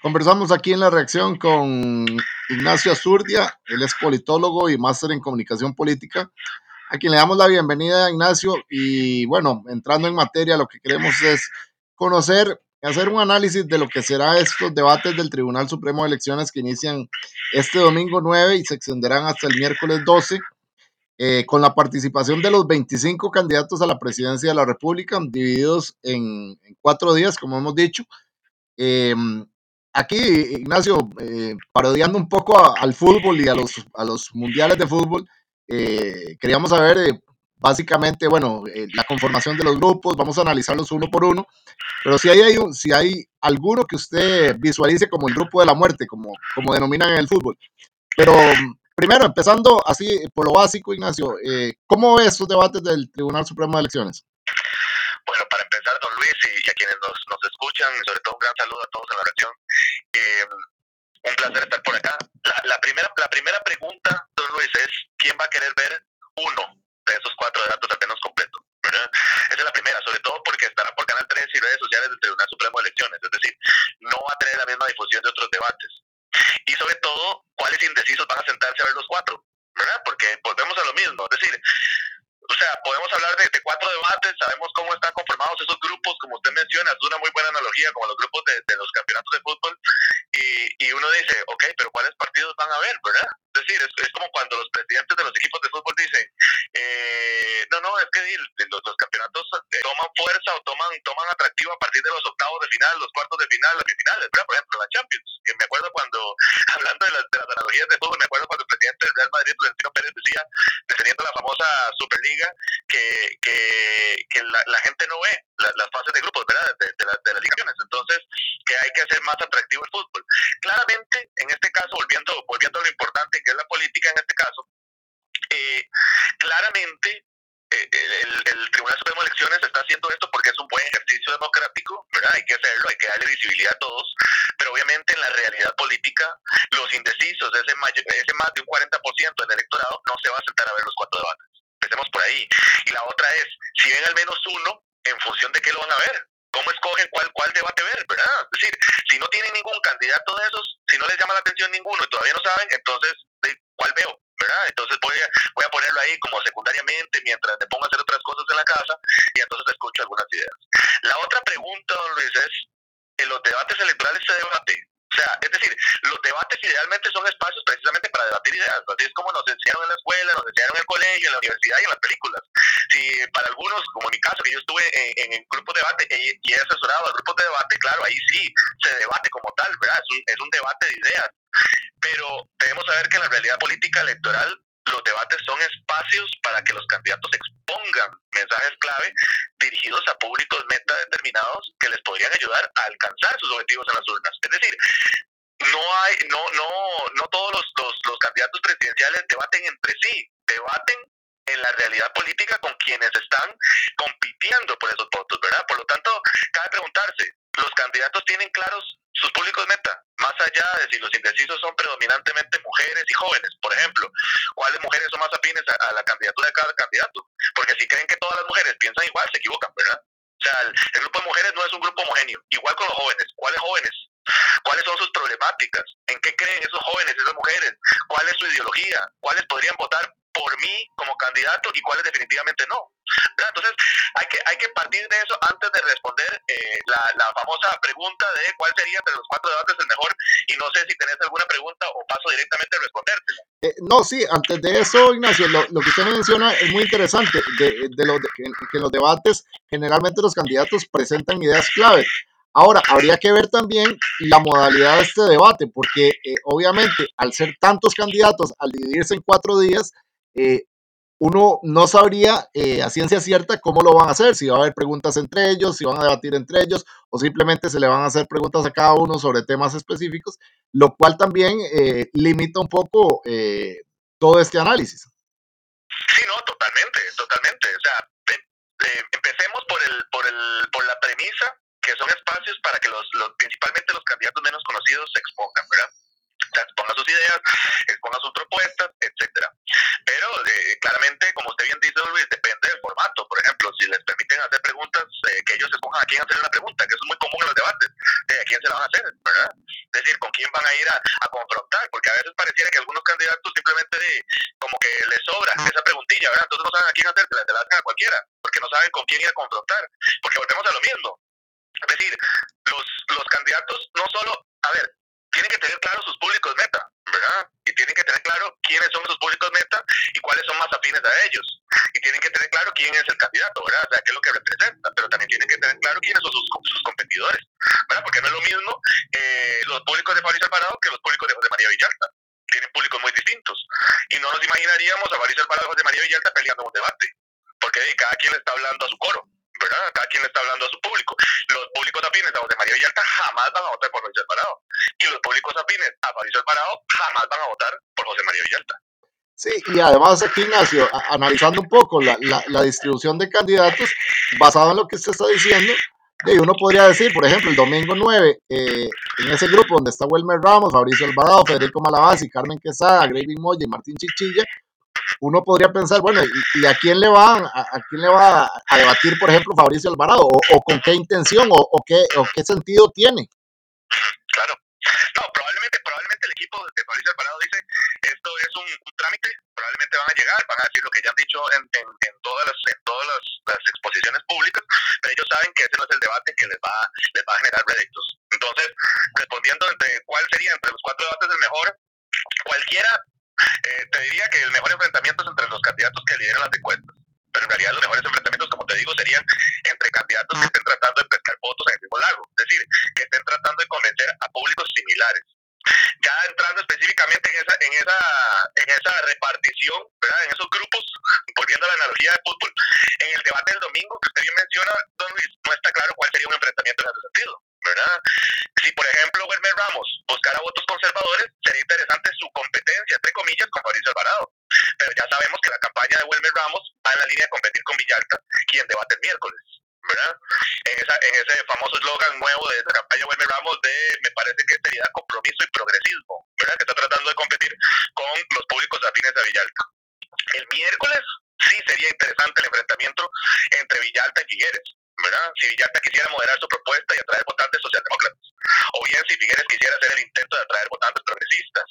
Conversamos aquí en La Reacción con Ignacio Azurdia, él es politólogo y máster en comunicación política, a quien le damos la bienvenida, Ignacio, y bueno, entrando en materia, lo que queremos es conocer, hacer un análisis de lo que será estos debates del Tribunal Supremo de Elecciones que inician este domingo 9 y se extenderán hasta el miércoles 12, con la participación de los 25 candidatos a la presidencia de la República, divididos en 4 días, como hemos dicho. Eh, Aquí, Ignacio, parodiando un poco al fútbol y a los mundiales de fútbol, queríamos saber básicamente, bueno, la conformación de los grupos, vamos a analizarlos uno por uno, pero si hay alguno que usted visualice como el grupo de la muerte, como denominan en el fútbol. Pero primero, empezando así por lo básico, Ignacio, ¿cómo ves estos debates del Tribunal Supremo de Elecciones? Bueno, para empezar, don Luis, y a quienes nos escuchan, y sobre todo un gran saludo a todos en la región. Un placer estar por acá. La primera pregunta, don Luis, es ¿quién va a querer ver uno de esos 4 debates al menos completo? ¿Verdad? Esa es la primera, sobre todo porque estará por Canal 3 y redes sociales del Tribunal Supremo de Elecciones, es decir, no va a tener la misma difusión de otros debates. Y sobre todo, ¿cuáles indecisos van a sentarse a ver los 4? ¿Verdad? Porque volvemos a lo mismo, es decir, o sea, podemos hablar de 4 debates, sabemos cómo están conformados esos grupos, como usted menciona, es una muy buena analogía, como los grupos de los campeonatos de fútbol, y uno dice, ok, pero ¿cuáles partidos van a haber, verdad? Es decir, es como cuando los presidentes de los equipos de fútbol dicen, no, es que los campeonatos toman fuerza o toman atractivo a partir de los octavos de final, los cuartos de final, las finales, ¿verdad? Por ejemplo, la Champions, que me acuerdo cuando, hablando de las analogías de fútbol, me acuerdo cuando el presidente del Real Madrid, Florentino Pérez, decía, defendiendo la famosa Superliga, que la gente no ve las fases de grupos, ¿verdad? De las ligaciones. Entonces, que hay que hacer más atractivo el fútbol. Claramente, en este caso, volviendo a lo importante que es la política en este caso, claramente el Tribunal Supremo de Elecciones está haciendo esto porque es un buen ejercicio democrático, ¿verdad? Hay que hacerlo, hay que darle visibilidad a todos, pero obviamente en la realidad política, los indecisos, ese más de un 40% del electorado, no se va a sentar a ver los 4 debates. Empecemos por ahí. Y la otra es, si ven al menos uno, en función de qué lo van a ver. ¿Cómo escogen cuál debate ver, verdad? Es decir, si no tienen ningún candidato de esos, si no les llama la atención ninguno y todavía no saben, entonces, ¿cuál veo? ¿Verdad? Entonces voy a ponerlo ahí como secundariamente mientras me pongo a hacer otras cosas en la casa y entonces escucho algunas ideas. La otra pregunta, don Luis, es, ¿en los debates electorales se debate? O sea, es decir, los debates idealmente son espacios precisamente para debatir ideas. Así es como nos enseñaron en la escuela, nos enseñaron en el colegio, en la universidad y en las películas. Si para algunos, como en mi caso, que yo estuve en el grupo de debate y he asesorado al grupo de debate, claro, ahí sí se debate como tal, ¿verdad? Es un debate de ideas. Pero debemos saber que en la realidad política electoral los debates son espacios para que los candidatos expongan mensajes clave dirigidos a públicos meta determinados que les podrían ayudar a alcanzar sus objetivos en las urnas. Es decir, no todos los candidatos presidenciales debaten entre sí, debaten en la realidad política con quienes están compitiendo por esos votos, ¿verdad? Por lo tanto, cabe preguntarse, ¿los candidatos tienen claros sus públicos meta? Más allá de si los indecisos son predominantemente mujeres y jóvenes, por ejemplo, ¿cuáles mujeres son más afines a la candidatura de cada candidato? Porque si creen que todas las mujeres piensan igual, se equivocan, ¿verdad? O sea, el grupo de mujeres no es un grupo homogéneo. Igual con los jóvenes. ¿Cuáles jóvenes? ¿Cuáles son sus problemáticas? ¿En qué creen esos jóvenes, esas mujeres? ¿Cuál es su ideología? ¿Cuáles podrían votar por mí como candidato y cuáles definitivamente no? ¿Verdad? Entonces, hay que partir de eso antes de responder la famosa pregunta de cuál sería de los 4 debates el mejor, y no sé si tenés alguna pregunta o paso directamente a responderte. No, sí, antes de eso, Ignacio, lo que usted menciona es muy interesante, que en los debates generalmente los candidatos presentan ideas clave. Ahora, habría que ver también la modalidad de este debate, porque obviamente al ser tantos candidatos, al dividirse en 4 días, uno no sabría a ciencia cierta cómo lo van a hacer, si va a haber preguntas entre ellos, si van a debatir entre ellos, o simplemente se le van a hacer preguntas a cada uno sobre temas específicos, lo cual también limita un poco todo este análisis. Sí, no, totalmente, totalmente. O sea, empecemos por la premisa que son espacios para que principalmente los candidatos menos conocidos se expongan, ¿verdad? O sea, exponga sus ideas, exponga sus propuestas, etcétera. Pero claramente, como usted bien dice, don Luis, depende del formato. Por ejemplo, si les permiten hacer preguntas, que ellos escojan a quién hacer una pregunta, que eso es muy común en los debates, de a quién se la van a hacer, ¿verdad? Es decir, con quién van a ir a confrontar, porque a veces pareciera que algunos candidatos simplemente como que les sobra esa preguntilla, ¿verdad? Entonces no saben a quién hacer, se la hacen a cualquiera, porque no saben con quién ir a confrontar, porque volvemos a lo mismo. Es decir, los candidatos no solo, a ver, tienen que tener claro sus públicos meta, ¿verdad? Y tienen que tener claro quiénes son sus públicos meta y cuáles son más afines a ellos. Y tienen que tener claro quién es el candidato, ¿verdad? O sea, qué es lo que representa, pero también tienen que tener claro quiénes son sus competidores, ¿verdad? Porque no es lo mismo los públicos de Fabricio Alvarado que los públicos de José María Villalta. Tienen públicos muy distintos. Y no nos imaginaríamos a Fabricio Alvarado y José María Villalta peleando en un debate, porque cada quien está hablando a su coro, ¿verdad? Cada quien está hablando a su público. Los públicos afines a José María Villalta jamás van a votar por Fabricio Alvarado. Y los públicos afines a Fabricio Alvarado jamás van a votar por José María Villalta. Sí, y además aquí, Ignacio, analizando un poco la distribución de candidatos, basado en lo que usted está diciendo, uno podría decir, por ejemplo, el domingo 9, en ese grupo donde está Wilmer Ramos, Fabricio Alvarado, Federico Malabasi, Carmen Quesada, Gravy Moya y Martín Chichilla, uno podría pensar, bueno, ¿y a quién le va a debatir, por ejemplo, Fabricio Alvarado? ¿O con qué intención? ¿O qué sentido tiene? Claro. No, probablemente el equipo de Fabricio Alvarado dice, esto es un trámite, probablemente van a llegar, van a decir lo que ya han dicho en todas las exposiciones públicas, pero ellos saben que ese no es el debate que les va a generar réditos. Entonces, respondiendo cuál sería entre los 4 debates el mejor, cualquiera, te diría que el mejor enfrentamiento es entre los candidatos que lideran las encuestas. Pero en realidad los mejores enfrentamientos, como te digo, serían entre candidatos que estén tratando de pescar votos en el mismo lago. Es decir, que estén tratando de convencer a públicos similares. Ya entrando específicamente en esa repartición, ¿verdad? En esos grupos, volviendo a la analogía de fútbol, en el debate del domingo, que usted bien menciona, don Luis, no está claro cuál sería un enfrentamiento en ese sentido, ¿verdad? Si, por ejemplo, Wilmer Ramos buscara votos conservadores, sería interesante su competencia, entre comillas, con Fabricio Alvarado. Pero ya sabemos que la campaña de Wilmer Ramos va en la línea de competir con Villalta, quien debate el miércoles, ¿verdad? En ese famoso eslogan nuevo de esa campaña Wilmer Ramos me parece que es seriedad, compromiso y progresismo, ¿verdad? Que está tratando de competir con los públicos afines a Villalta. El miércoles sí sería interesante el enfrentamiento entre Villalta y Figueres, ¿verdad? Si Villalta quisiera moderar su propuesta y atraer votantes socialdemócratas, o bien si Figueres quisiera hacer el intento de atraer votantes progresistas.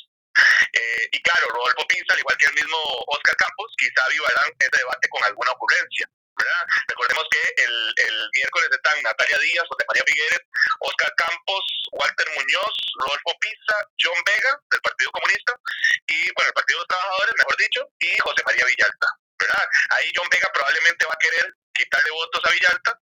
Y claro, Rodolfo Pinza, al igual que el mismo Oscar Campos, quizá avivarán ese debate con alguna ocurrencia, ¿verdad? Recordemos que el miércoles están Natalia Díaz, José María Figueres, Oscar Campos, Walter Muñoz, Rodolfo Pinza, John Vega, del Partido Comunista, y bueno, el Partido de los Trabajadores, mejor dicho, y José María Villalta, ¿verdad? Ahí John Vega probablemente va a querer quitarle votos a Villalta,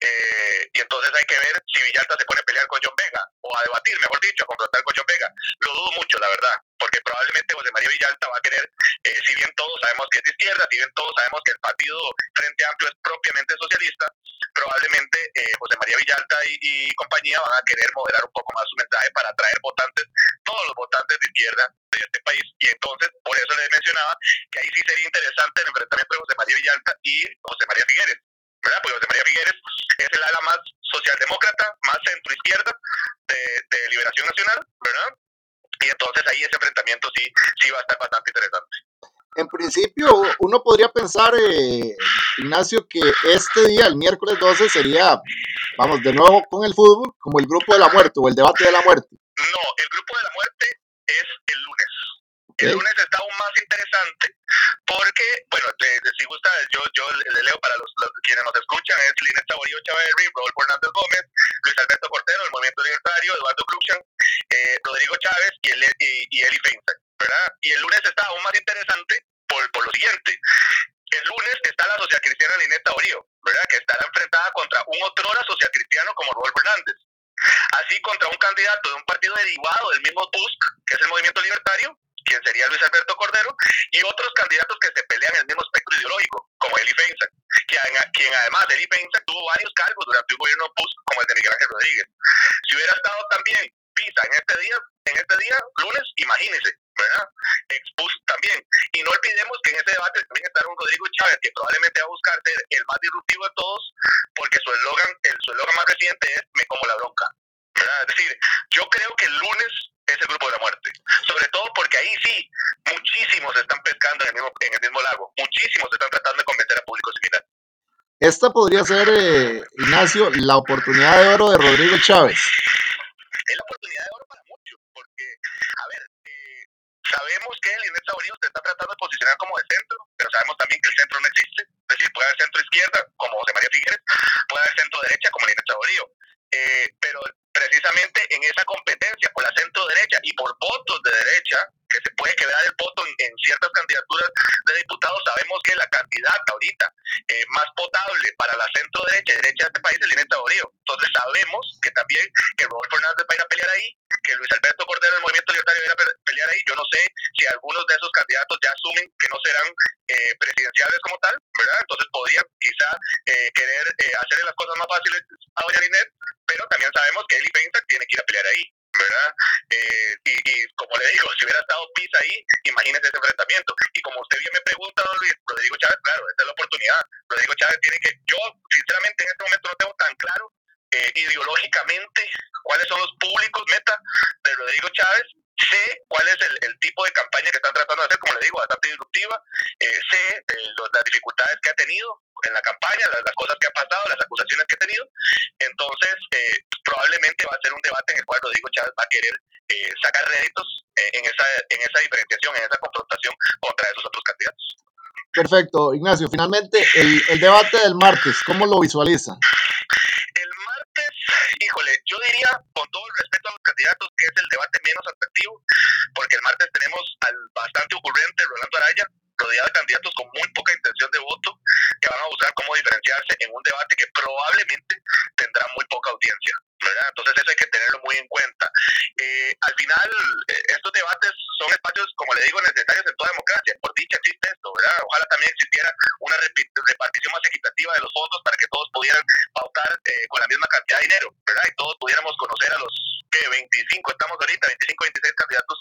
y entonces hay que ver si Villalta se pone a pelear con John Vega, o a debatir, mejor dicho, a confrontar con John Vega. Lo dudo mucho, la verdad, porque probablemente José María Villalta va a querer, si bien todos sabemos que es de izquierda, si bien todos sabemos que el partido Frente Amplio es propiamente socialista, probablemente José María Villalta y compañía van a querer moderar un poco más su mensaje para atraer votantes, todos los votantes de izquierda de este país, y entonces por eso les mencionaba que ahí sí sería interesante el enfrentamiento de José María Villalta y José María Figueres, ¿verdad? Porque José María Figueres es el ala más socialdemócrata, más centroizquierda de Liberación Nacional, ¿verdad? Y entonces ahí ese enfrentamiento sí va a estar bastante interesante. En principio, uno podría pensar, Ignacio, que este día, el miércoles 12, sería, vamos, de nuevo con el fútbol, como el grupo de la muerte o el debate de la muerte. No, el grupo de la muerte es el lunes. Okay. El lunes está aún más interesante porque, bueno, si gusta, yo le leo para los quienes nos escuchan, es Linet Saborío Chaverri, Rodolfo Hernández Gómez, Luis Alberto Cortero, del Movimiento Libertario, Eduardo Cruxan, Rodrigo Chávez y Eli Feinstein, ¿verdad? Y el lunes está aún más interesante por lo siguiente. El lunes está la socialcristiana Linet Saborío, ¿verdad? Que estará enfrentada contra un otrora socialcristiano como Rodolfo Hernández. Así contra un candidato de un partido derivado del mismo PUSC, que es el Movimiento Libertario, quien sería Luis Alberto Cordero, y otros candidatos que se pelean en el mismo espectro ideológico, como Eli Feinstein, quien además Eli Feinstein tuvo varios cargos durante un gobierno PUSC, como el de Miguel Ángel Rodríguez. Si hubiera estado también Pisa en este día, lunes, imagínense, ¿verdad? Expus también. Y no olvidemos que en ese debate también estará un Rodrigo Chávez, que probablemente va a buscar ser el más disruptivo de todos, porque su eslogan más reciente es "me como la bronca", ¿verdad? Es decir, yo creo que el lunes es el grupo de la muerte, sobre todo porque ahí sí, muchísimos están pescando en el mismo lago, muchísimos están tratando de convencer a público similar. Esta podría ser, Ignacio, la oportunidad de oro de Rodrigo Chávez. Es la oportunidad de oro para muchos, porque, a ver, sabemos que Linet Saborío se está tratando de posicionar como de centro, pero sabemos también que el centro no existe. Es decir, puede haber centro izquierda, como José María Figueres, puede haber centro derecha, como Linet Saborío. Pero precisamente en esa competencia por la centro derecha y por votos de derecha, que se puede quebrar el voto en ciertas candidaturas de diputados, sabemos que la candidata ahorita más potable para la centro derecha y derecha de este país es Linet Saborío. Entonces sabemos que también que Rodolfo Hernández va a ir a pelear ahí, que Luis Alberto Cordero del Movimiento Libertario va a ir a pelear ahí. Yo no sé si algunos de esos candidatos ya asumen que no serán presidenciales como tal, ¿verdad? Entonces podrían quizá querer hacerle las cosas más fáciles a doña Linet, pero también sabemos que Eli Pensac tiene que ir a pelear ahí, ¿verdad? Y como le digo, si hubiera estado Pisa ahí, imagínese ese enfrentamiento. Y como usted bien me pregunta, don Luis, Rodrigo Chávez, claro, esta es la oportunidad. Rodrigo Chávez tiene que, yo sinceramente en este momento no tengo tan claro ideológicamente cuáles son los públicos meta de Rodrigo Chávez. Sé cuál es el tipo de campaña que están tratando de hacer, como le digo, bastante disruptiva. Sé las dificultades que ha tenido en la campaña, las cosas que ha pasado, las acusaciones que ha tenido. Entonces, probablemente va a ser un debate en el cual Rodrigo Chávez va a querer sacar réditos en esa diferenciación, en esa confrontación contra esos otros candidatos. Perfecto, Ignacio. Finalmente, el debate del martes, ¿cómo lo visualiza? El martes, híjole, yo diría, con todo el respeto a los candidatos, que es el debate menos atractivo, porque el martes tenemos al bastante ocurrente Rolando Araya, rodeado de candidatos con muy poca intención de voto, que van a buscar cómo diferenciarse en un debate que probablemente tendrá muy poca audiencia, ¿verdad? Entonces eso hay que tenerlo muy en cuenta. Al final, estos debates son espacios, como le digo, necesarios en toda democracia. Por dicha existe esto, ¿verdad? Ojalá también existiera una repartición más equitativa de los fondos para que todos pudieran pautar con la misma cantidad de dinero, ¿verdad? Y todos pudiéramos conocer a los 25, estamos ahorita, 25, 26 candidatos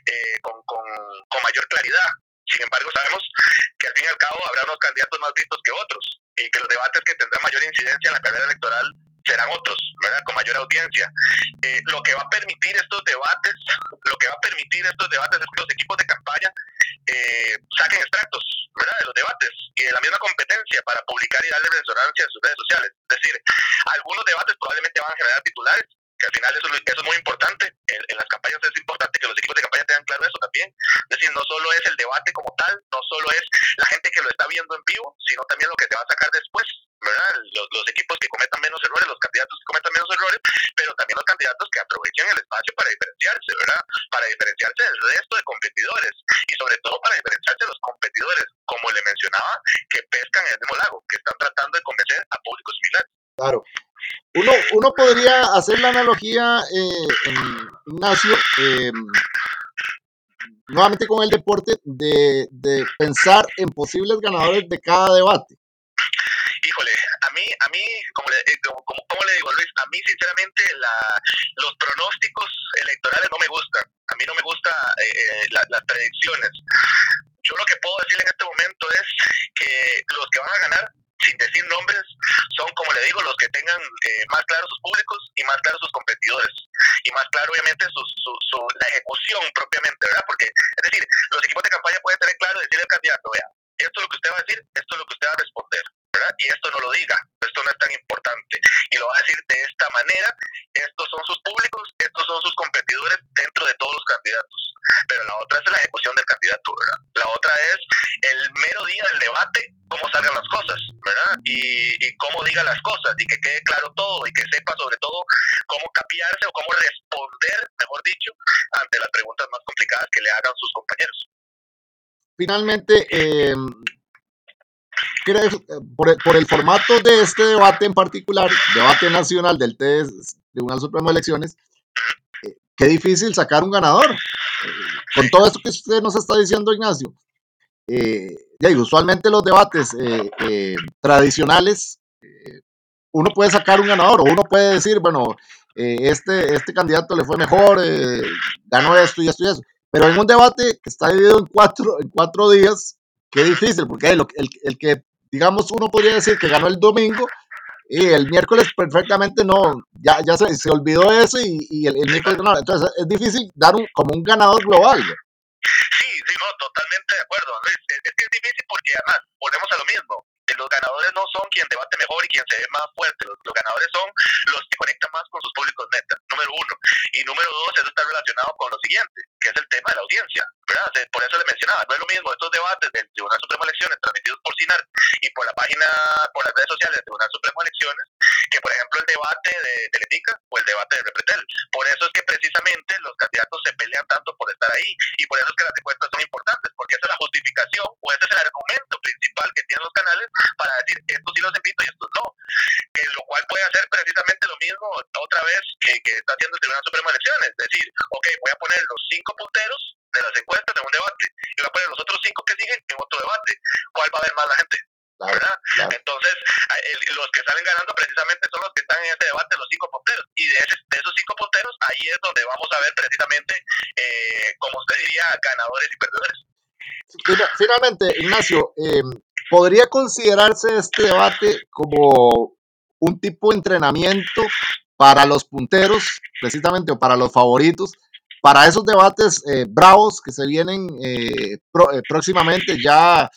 con mayor claridad. Sin embargo, sabemos que al fin y al cabo habrá unos candidatos más vistos que otros y que los debates que tendrán mayor incidencia en la carrera electoral serán otros, ¿verdad? Con mayor audiencia. Lo que va a permitir estos debates es que los equipos de campaña saquen extractos, ¿verdad? De los debates y de la misma competencia para publicar y darle resonancia en sus redes sociales. Es decir, algunos debates probablemente van a generar titulares, que al final eso es muy importante. En las campañas es importante que los equipos de campaña tengan claro eso también. Es decir, no solo es el debate como tal, no solo es la gente que lo está viendo en vivo, sino también lo que se va a sacar después, ¿verdad? Los equipos que cometan menos errores, los candidatos que cometan menos errores, pero también los candidatos que aprovechen el espacio para diferenciarse, ¿verdad? Para diferenciarse del resto de competidores y sobre todo para diferenciarse de los competidores, como le mencionaba, que pescan en el mismo lago, que están tratando de convencer a públicos similares. Claro. Uno podría hacer la analogía, Ignacio, nuevamente con el deporte, de pensar en posibles ganadores de cada debate. Híjole, a mí como le digo, Luis, a mí sinceramente los pronósticos electorales no me gustan. A mí no me gustan las predicciones. Yo lo que puedo decir en este momento es que los que van a ganar, sin decir nombres, son, como le digo, los que tengan más claros sus públicos y más claros sus competidores. Y más claro, obviamente, la ejecución propiamente, ¿verdad? Porque, es decir, los equipos de campaña pueden tener claro y decirle al candidato, vea, esto es lo que usted va a decir, esto es lo que usted va a responder, ¿verdad? Y esto no lo diga, esto no es tan importante. Y lo va a decir de esta manera, estos son sus públicos, estos son sus competidores dentro de todos los candidatos. Pero la otra es la ejecución del candidato, ¿verdad? La otra es el mero día del debate, cómo salgan las cosas, ¿verdad? Y cómo diga las cosas, y que quede claro todo, y que sepa sobre todo cómo capearse o cómo responder, mejor dicho, ante las preguntas más complicadas que le hagan sus compañeros. Finalmente, por el formato de este debate en particular, debate nacional del Tribunal Supremo de Elecciones, qué difícil sacar un ganador. Con todo esto que usted nos está diciendo, Ignacio, usualmente los debates tradicionales, uno puede sacar un ganador, o uno puede decir, bueno, este candidato le fue mejor, ganó esto y esto y eso. Pero en un debate que está dividido en cuatro días, qué difícil, porque el que, digamos, uno podría decir que ganó el domingo, Y el miércoles perfectamente no, ya se olvidó eso y el miércoles no. Entonces es difícil dar como un ganador global. Sí, sí, no, totalmente de acuerdo, Luis. Es que es difícil porque además volvemos a lo mismo. Los ganadores no son quien debate mejor y quien se ve más fuerte. Los ganadores son los que conectan más con sus públicos meta, número uno. Y número dos, eso está relacionado con lo siguiente, que es el tema de la audiencia, ¿verdad? Por eso le mencionaba, no es lo mismo estos debates del Tribunal Supremo de Elecciones transmitidos por CINAR y por la página, por las redes sociales del Tribunal Supremo de Elecciones, que por ejemplo el debate de Teletica o el debate de Repretel. Por eso es que precisamente los candidatos se pelean tanto por estar ahí y por eso es que las encuestas son importantes, porque esa es la justificación o ese es el argumento principal que tienen los canales para decir estos sí los invito y estos no, lo cual puede hacer precisamente lo mismo otra vez que está haciendo el Tribunal Supremo de Elecciones, es decir, ok, voy a poner los 5 punteros de las encuestas en un debate y voy a poner los otros 5 que siguen en otro debate, ¿cuál va a ver más la gente? ¿Verdad? Claro. Entonces, los que salen ganando precisamente son los que están en ese debate, los 5 punteros. Y de esos 5 punteros, ahí es donde vamos a ver precisamente, como usted diría, ganadores y perdedores. Finalmente, Ignacio, ¿podría considerarse este debate como un tipo de entrenamiento para los punteros, precisamente, o para los favoritos, para esos debates bravos que se vienen próximamente ya?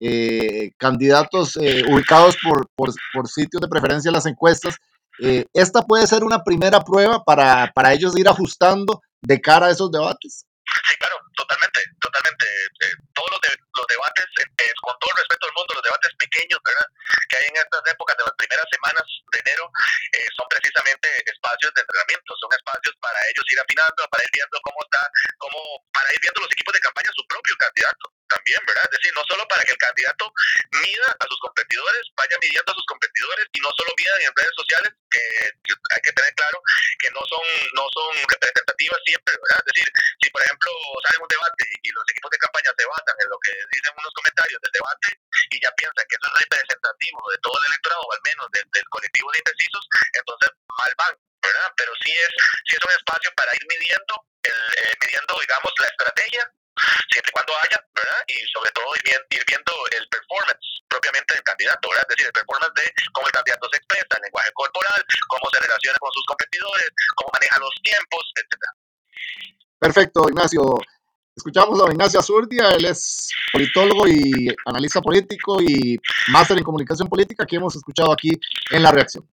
Candidatos ubicados por sitios de preferencia en las encuestas, esta puede ser una primera prueba para ellos ir ajustando de cara a esos debates. Sí, claro, totalmente, totalmente. Todos los debates, con todo el respeto del mundo, los debates pequeños, ¿verdad?, que hay en estas épocas de las primeras semanas de enero, son precisamente espacios de entrenamiento, son espacios para ellos ir afinando, para ir viendo cómo está, para ir viendo los equipos de campaña su propio candidato también, ¿verdad? Es decir, no solo para que el candidato mida a sus competidores, vaya midiendo a sus competidores y no solo midan en redes sociales, que hay que tener claro que no son representativas siempre, ¿verdad? Es decir, si por ejemplo sale un debate y los equipos de campaña se basan en lo que dicen unos comentarios del debate y ya piensan que eso es representativo de todo el electorado, o al menos del colectivo de indecisos, entonces mal van, ¿verdad? Pero sí es un espacio para ir midiendo, digamos, la estrategia, siempre y cuando haya, ¿verdad? Y sobre todo ir viendo el performance propiamente del candidato, ¿verdad? Es decir, el performance de cómo el candidato se expresa, el lenguaje corporal, cómo se relaciona con sus competidores, cómo maneja los tiempos, etcétera. Perfecto, Ignacio. Escuchamos a Ignacio Azurdia, él es politólogo y analista político y máster en comunicación política que hemos escuchado aquí en La Reacción.